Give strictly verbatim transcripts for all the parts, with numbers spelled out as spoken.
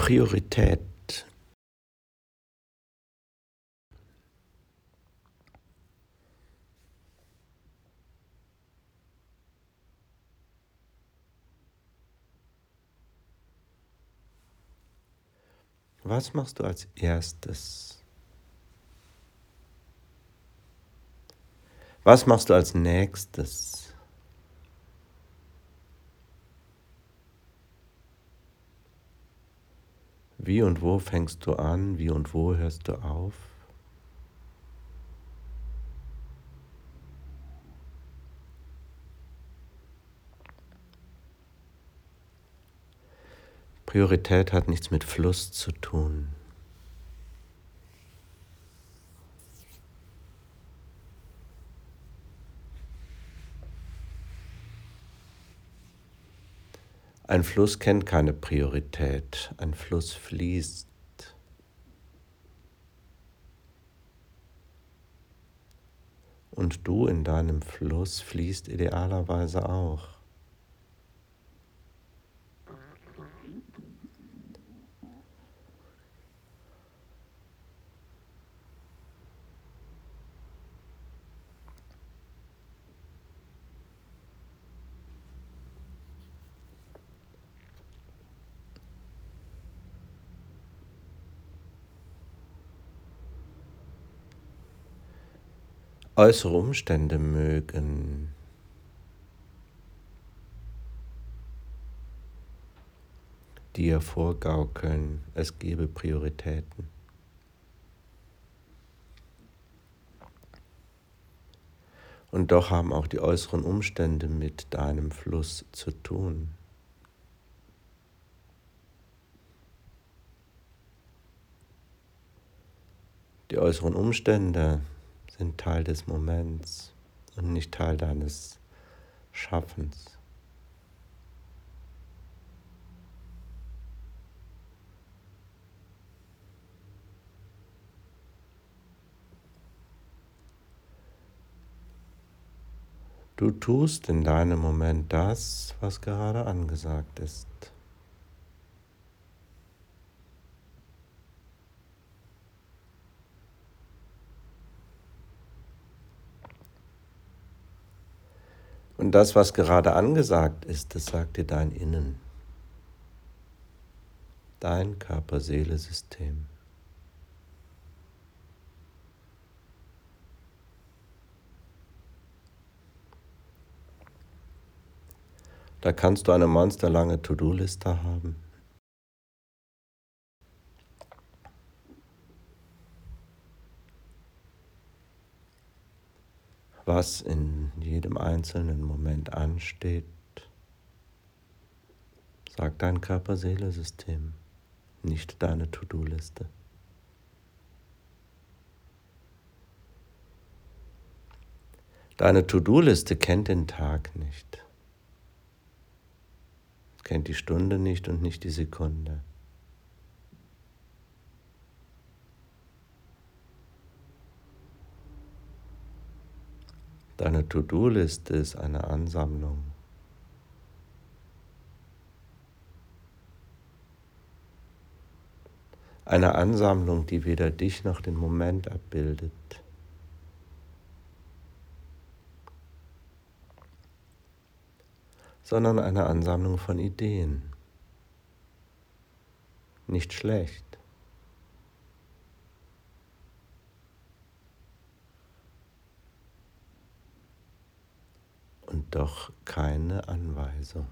Priorität. Was machst du als erstes? Was machst du als nächstes? Wie und wo fängst du an? Wie und wo hörst du auf? Priorität hat nichts mit Fluss zu tun. Ein Fluss kennt keine Priorität. Ein Fluss fließt. Und du in deinem Fluss fließt idealerweise auch. Äußere Umstände mögen dir vorgaukeln, es gebe Prioritäten. Und doch haben auch die äußeren Umstände mit deinem Fluss zu tun. Die äußeren Umstände sind Teil des Moments und nicht Teil deines Schaffens. Du tust in deinem Moment das, was gerade angesagt ist. Und das, was gerade angesagt ist, das sagt dir dein Innen, dein Körper-Seele-System. Da kannst du eine monsterlange To-Do-Liste haben. Was in jedem einzelnen Moment ansteht, sagt dein Körper-Seele-System, nicht deine To-Do-Liste. Deine To-Do-Liste kennt den Tag nicht, kennt die Stunde nicht und nicht die Sekunde. Deine To-Do-Liste ist eine Ansammlung. Eine Ansammlung, die weder dich noch den Moment abbildet. Sondern eine Ansammlung von Ideen. Nicht schlecht. Und doch keine Anweisung.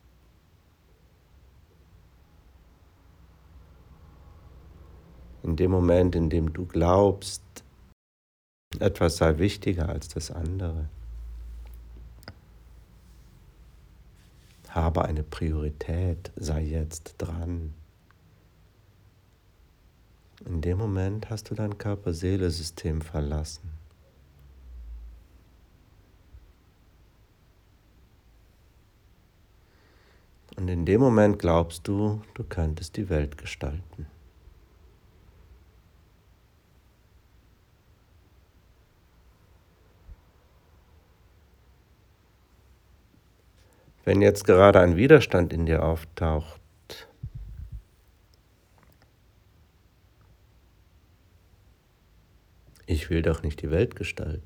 In dem Moment, in dem du glaubst, etwas sei wichtiger als das andere, habe eine Priorität, sei jetzt dran. In dem Moment hast du dein Körper-Seele-System verlassen. Und in dem Moment glaubst du, du könntest die Welt gestalten. Wenn jetzt gerade ein Widerstand in dir auftaucht, ich will doch nicht die Welt gestalten.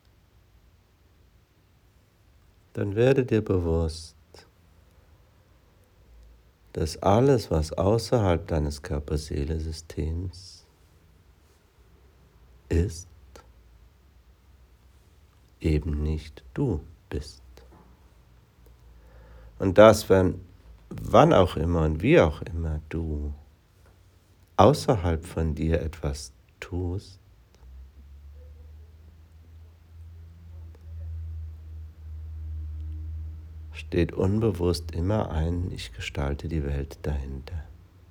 Dann werde dir bewusst, dass alles, was außerhalb deines Körper-Seele-Systems ist, eben nicht du bist. Und dass, wenn, wann auch immer und wie auch immer du außerhalb von dir etwas tust, steht unbewusst immer ein, ich gestalte die Welt dahinter.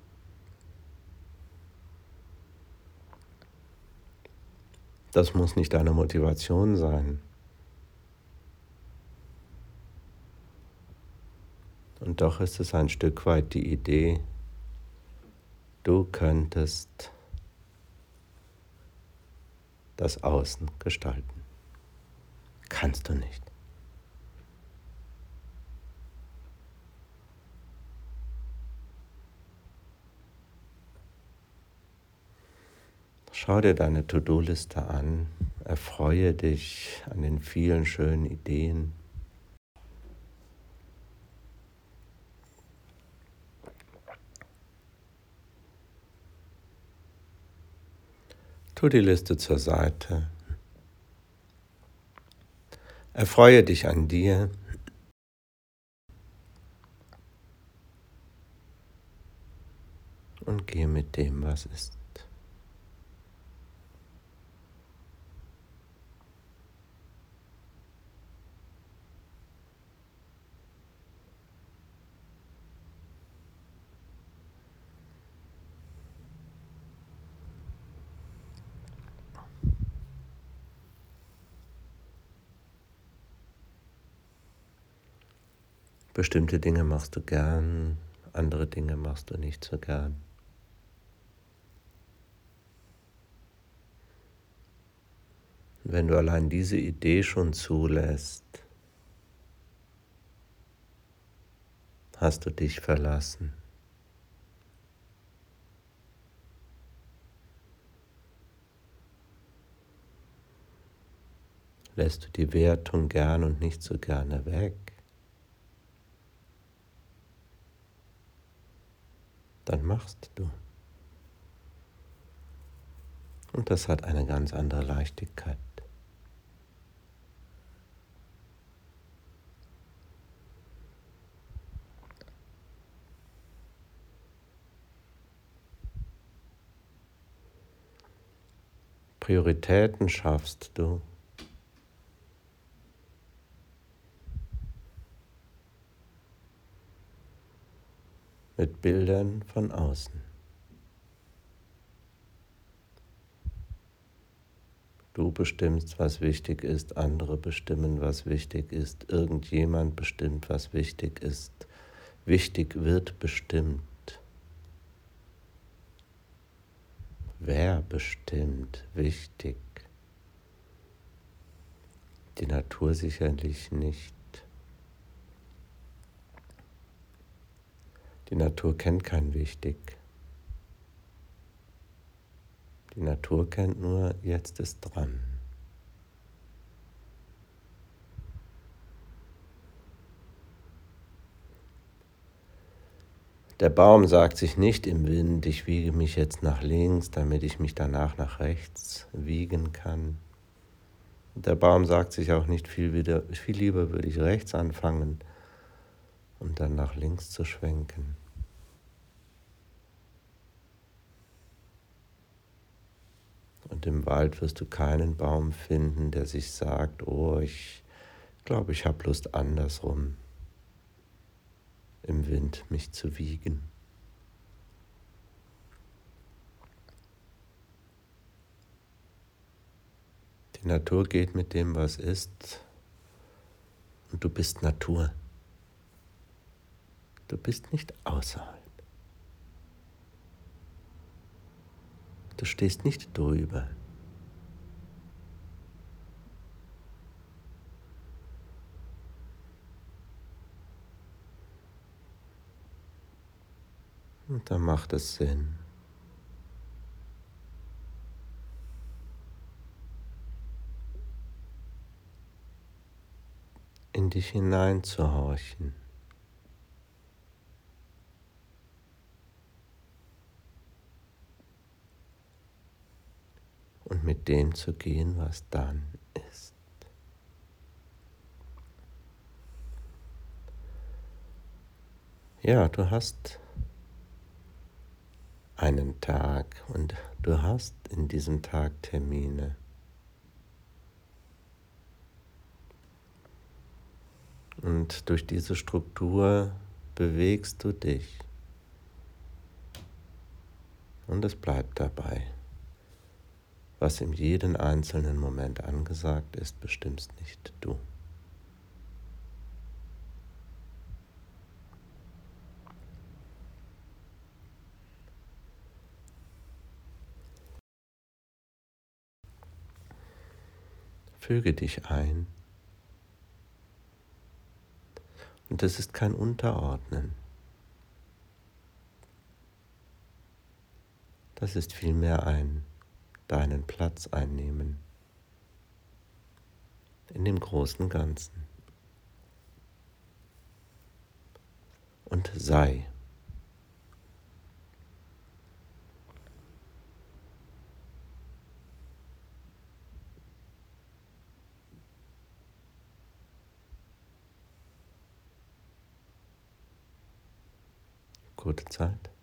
Das muss nicht deine Motivation sein. Und doch ist es ein Stück weit die Idee, du könntest das Außen gestalten. Kannst du nicht. Schau dir deine To-Do-Liste an, erfreue dich an den vielen schönen Ideen. Tu die Liste zur Seite. Erfreue dich an dir. Und gehe mit dem, was ist. Bestimmte Dinge machst du gern, andere Dinge machst du nicht so gern. Wenn du allein diese Idee schon zulässt, hast du dich verlassen. Lässt du die Wertung gern und nicht so gerne weg, dann machst du. Und das hat eine ganz andere Leichtigkeit. Prioritäten schaffst du. Mit Bildern von außen. Du bestimmst, was wichtig ist, andere bestimmen, was wichtig ist, irgendjemand bestimmt, was wichtig ist. Wichtig wird bestimmt. Wer bestimmt wichtig? Die Natur sicherlich nicht. Die Natur kennt kein Wichtig. Die Natur kennt nur, jetzt ist dran. Der Baum sagt sich nicht im Wind, ich wiege mich jetzt nach links, damit ich mich danach nach rechts wiegen kann. Der Baum sagt sich auch nicht, viel, wieder, viel lieber würde ich rechts anfangen, um dann nach links zu schwenken. Und im Wald wirst du keinen Baum finden, der sich sagt, oh, ich glaube, ich habe Lust andersrum, im Wind mich zu wiegen. Die Natur geht mit dem, was ist, und du bist Natur. Du bist nicht außerhalb. Du stehst nicht drüber. Und dann macht es Sinn, in dich hineinzuhorchen und mit dem zu gehen, was dann ist. Ja, du hast einen Tag und du hast in diesem Tag Termine. Und durch diese Struktur bewegst du dich. Und es bleibt dabei. Was in jedem einzelnen Moment angesagt ist, bestimmst nicht du. Füge dich ein. Und es ist kein Unterordnen. Das ist vielmehr ein deinen Platz einnehmen in dem großen Ganzen. Und sei. Gute Zeit.